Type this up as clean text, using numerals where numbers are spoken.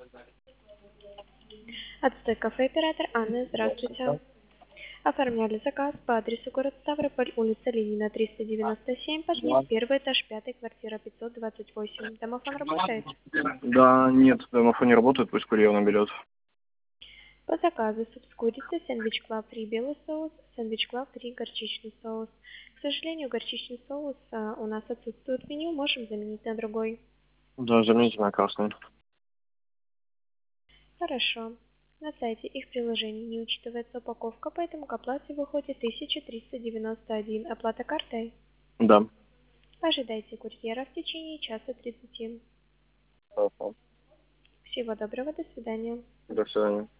Отстой кафе оператор Анна, здравствуйте. Оформляли заказ по адресу город Ставрополь, улица Ленина, 397, подъезд, первый этаж, 5, квартира 528. Домофон работает? Да, нет, домофон не работает, пусть курьер наберет. По заказу суп с курицей, сэндвич клаб 3 белый соус, сэндвич клаб 3 горчичный соус. К сожалению, горчичный соус у нас отсутствует в меню, можем заменить на другой. Да, замените на красный. Хорошо. На сайте их приложений не учитывается упаковка, поэтому к оплате выходит 1391. Оплата картой? Да. Ожидайте курьера в течение часа 30. Хорошо. Всего доброго, до свидания. До свидания.